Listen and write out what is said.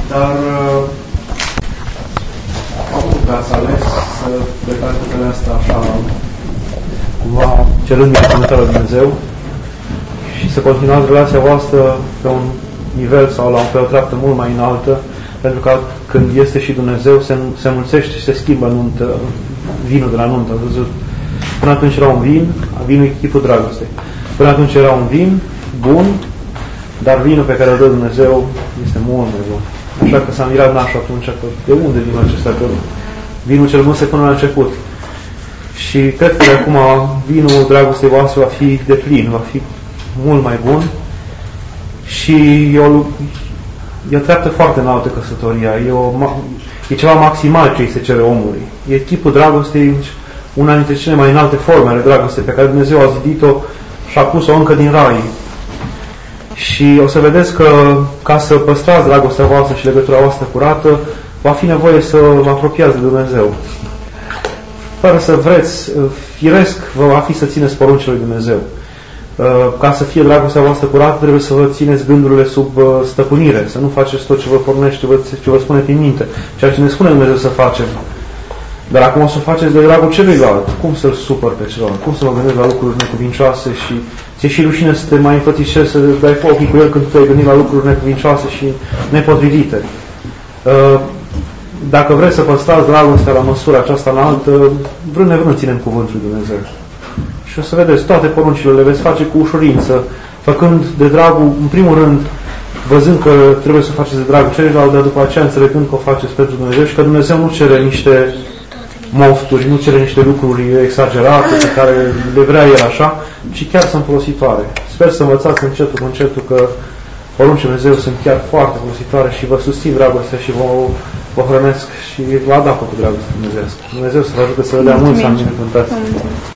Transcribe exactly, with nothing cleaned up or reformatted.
Dar faptul că ați ales să plecați pe asta așa, cumva cerând binecuvântarea lui Dumnezeu și să continuați relația voastră pe un nivel sau la pe o treaptă mult mai înaltă, pentru că când este și Dumnezeu se, se înmulțește și se schimbă nuntă, vinul de la nuntă. Ați văzut? Până atunci era un vin, vinul e chipul dragostei. Până atunci era un vin bun, dar vinul pe care îl dă Dumnezeu este mult mai bun. Așa că s-a mirat nașul atunci că de unde vinul acesta? Că vinul cel bun se pune la început. Și cred că de acum vinul dragostei voastre va fi de plin, va fi mult mai bun și e o, e o treaptă foarte înaltă căsătoria. E, o, e ceva maximal ce îi se cere omului. E chipul dragostei, una dintre cele mai înalte forme ale dragostei pe care Dumnezeu a zidit-o și a pus-o încă din rai. Și o să vedeți că ca să păstrați dragostea voastră și legătura voastră curată, va fi nevoie să vă apropiați de Dumnezeu. Fără să vreți, firesc va fi să țineți poruncile lui Dumnezeu. Ca să fie dragostea voastră curată, trebuie să vă țineți gândurile sub stăpânire, să nu faceți tot ce vă pornește, ce vă spune prin minte, ceea ce ne spune Dumnezeu să facem. Dar acum o să faceți de dragul celuilalt. Cum să-l supăr pe celălalt? Cum să mă gândesc la lucruri necuvincioase și ți-e și rușine să te mai înfățișezi, să dai ochii cu el când tu ai gândit la lucruri necuvincioase și nepotrivite. Dacă vreți să păstrați dragostea la măsura aceasta înaltă, vrând nevrând ținem cuvântul lui Dumnezeu. Și o să vedeți, toate poruncile le veți face cu ușurință, făcând de dragul, în primul rând, văzând că trebuie să faceți de dragul celuilalt, dar după aceea înțelegând că o faceți pentru Dumnezeu și că Dumnezeu nu cere niște mofturi, nu cere niște lucruri exagerate pe care le vrea El așa, ci chiar sunt folositoare. Sper să învățați încetul cu încetul că poruncile Dumnezeu sunt chiar foarte folositoare și vă susțin dragostea și vă, vă hrănesc și vă adacă cu dragostea Dumnezeu. Dumnezeu să vă ajute să vă dea mulți ani binecuvântați.